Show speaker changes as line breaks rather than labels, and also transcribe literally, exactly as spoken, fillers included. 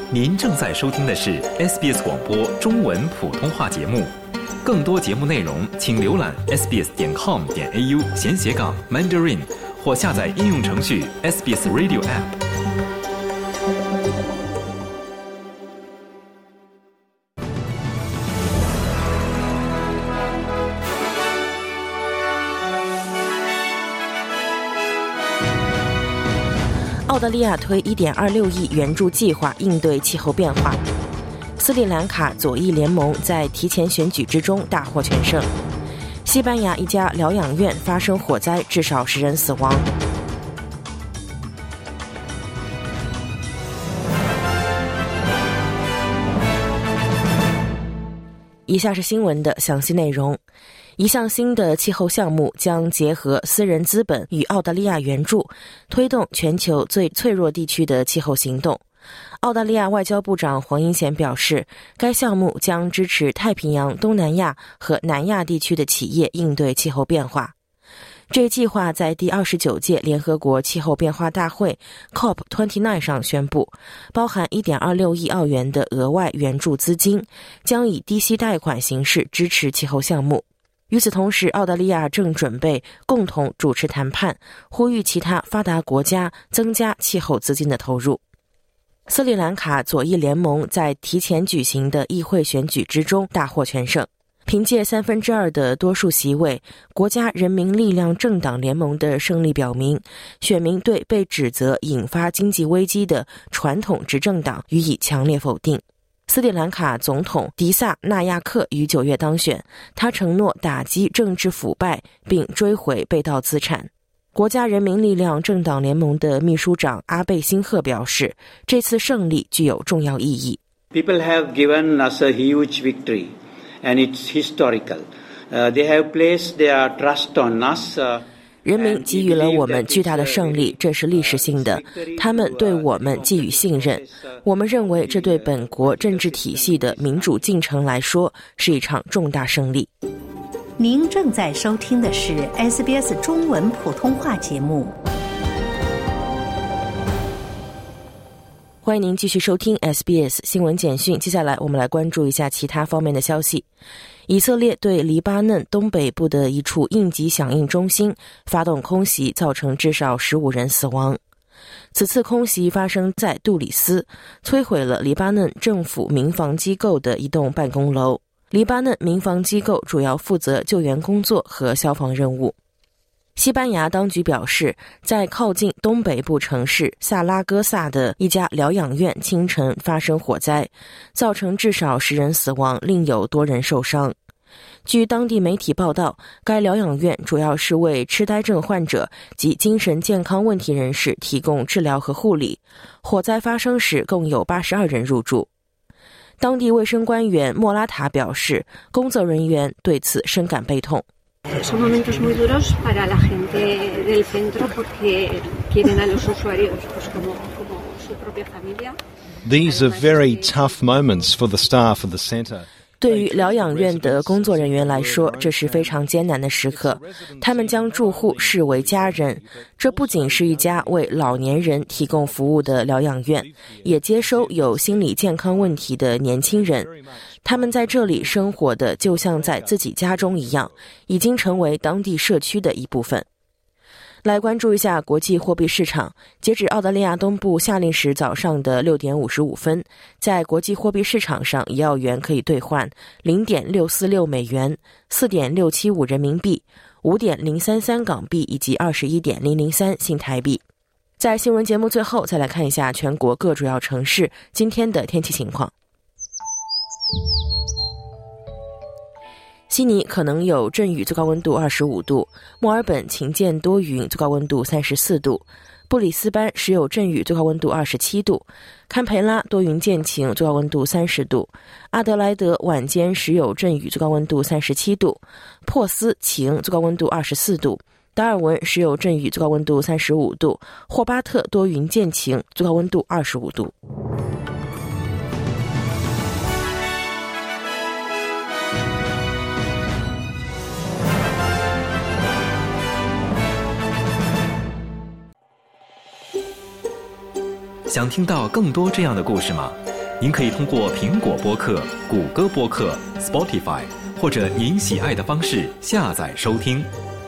您正在收听的是 S B S 广播中文普通话节目。更多节目内容请浏览 s b s 点 com 点 a u 闲斜杠 Mandarin 或下载应用程序 S B S Radio App。
澳大利亚推 一点二六亿援助计划应对气候变化。斯里兰卡左翼联盟在提前选举之中大获全胜。西班牙一家疗养院发生火灾，至少十人死亡。以下是新闻的详细内容。一项新的气候项目将结合私人资本与澳大利亚援助，推动全球最脆弱地区的气候行动。澳大利亚外交部长黄英贤表示，该项目将支持太平洋、东南亚和南亚地区的企业应对气候变化。这一计划在第二十九届联合国气候变化大会 C O P 二十九 上宣布，包含 一点二六亿澳元的额外援助资金，将以低息贷款形式支持气候项目。与此同时，澳大利亚正准备共同主持谈判，呼吁其他发达国家增加气候资金的投入。斯里兰卡左翼联盟在提前举行的议会选举之中大获全胜，凭借三分之二的多数席位，国家人民力量政党联盟的胜利表明，选民对被指责引发经济危机的传统执政党予以强烈否定。斯里兰卡总统迪萨纳亚克于九月当选，他承诺打击政治腐败并追回被盗资产。国家人民力量政党联盟的秘书长阿贝辛赫表示，这次胜利具有重要意义。
People have given us a huge victory and it's historical. Uh, they have placed their trust on us. Uh,
人民给予了我们巨大的胜利，这是历史性的。他们对我们寄予信任，我们认为这对本国政治体系的民主进程来说是一场重大胜利。
您正在收听的是 S B S 中文普通话节目。
欢迎您继续收听 S B S 新闻简讯。接下来我们来关注一下其他方面的消息。以色列对黎巴嫩东北部的一处应急响应中心发动空袭，造成至少十五人死亡。此次空袭发生在杜里斯，摧毁了黎巴嫩政府民防机构的一栋办公楼。黎巴嫩民防机构主要负责救援工作和消防任务。西班牙当局表示，在靠近东北部城市萨拉戈萨的一家疗养院清晨发生火灾，造成至少十人死亡，另有多人受伤。据当地媒体报道，该疗养院主要是为痴呆症患者及精神健康问题人士提供治疗和护理。火灾发生时共有八十二人入住。当地卫生官员莫拉塔表示，工作人员对此深感悲痛。
Son momentos muy duros para la gente del centro porque quieren a los usuarios pues como, como su propia familia.
These are very tough moments for the staff of the centre.
对于疗养院的工作人员来说，这是非常艰难的时刻。他们将住户视为家人。这不仅是一家为老年人提供服务的疗养院，也接收有心理健康问题的年轻人。他们在这里生活的就像在自己家中一样，已经成为当地社区的一部分。来关注一下国际货币市场。截止澳大利亚东部夏令时早上的六点五十五分，在国际货币市场上，一澳元可以兑换 零点六四六美元、四点六七五人民币、五点零三三港币以及二十一点零零三新台币。在新闻节目最后，再来看一下全国各主要城市今天的天气情况。悉尼可能有阵雨，最高温度二十五度；墨尔本晴间多云，最高温度三十四度；布里斯班时有阵雨，最高温度二十七度；堪培拉多云见晴，最高温度三十度；阿德莱德晚间时有阵雨，最高温度三十七度；珀斯晴，最高温度二十四度；达尔文时有阵雨，最高温度三十五度；霍巴特多云见晴，最高温度二十五度。
想听到更多这样的故事吗？ 您可以通过苹果播客、谷歌播客、Spotify 或者您喜爱的方式下载收听。